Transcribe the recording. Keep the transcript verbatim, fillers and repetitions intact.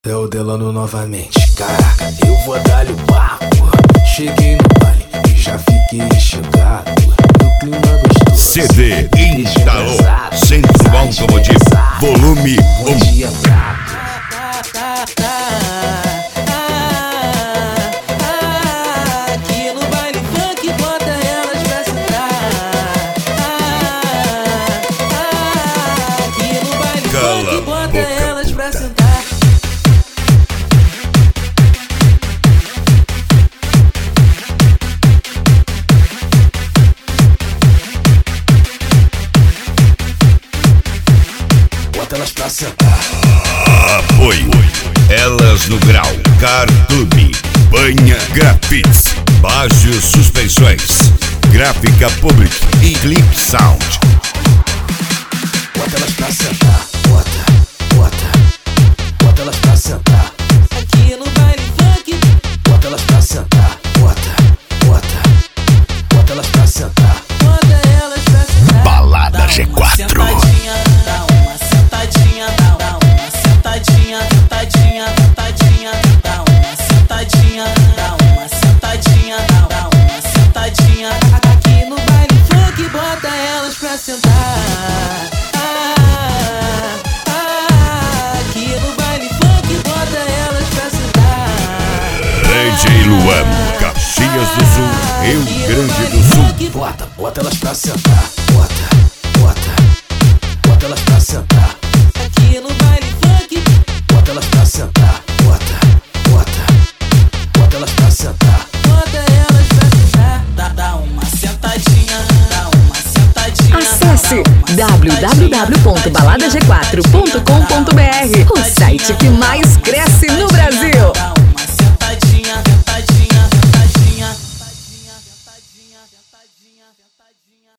É o Delano novamente. Caraca, eu vou dar-lhe o papo. Cheguei no baile e já fiquei chegado. No clima gostoso. C D instalou. Centro automotivo. Volume um. Dia brabo. Aqui no baile funk bota elas pra sentar. Aqui no baile funk bota elas pra sentar. Elas pra sentar. Apoio Elas no Grau, Car Clube, Banha Grafites, Baixo Suspensões, Gráfica Public e Clip Sound. Bota elas pra sentar. Bota, bota, bota elas pra sentar. Aqui no baile funk. Bota elas pra sentar. Bota, bota, bota elas pra sentar. Bota elas pra sentar. Balada G quatro. Sentadinha, dá uma sentadinha, sentadinha, sentadinha, dá uma sentadinha, dá uma sentadinha, dá uma sentadinha. Aqui no baile funk bota elas pra sentar. Ah, ah, aqui no baile funk bota elas pra sentar. D J Luan, Caxias do Sul, Rio Grande do Sul. Bota, bota elas pra sentar. Bota, bota, bota elas pra sentar. Aqui no baile funk. Bota elas pra sentar. Bota, bota, bota elas pra sentar. Bota elas pra sentar. Dá, dá uma sentadinha, dá uma sentadinha. Acesse w w w ponto balada g quatro ponto com ponto b r, o site que mais cresce no Brasil. Dá uma sentadinha, sentadinha, sentadinha, sentadinha, sentadinha, sentadinha, sentadinha.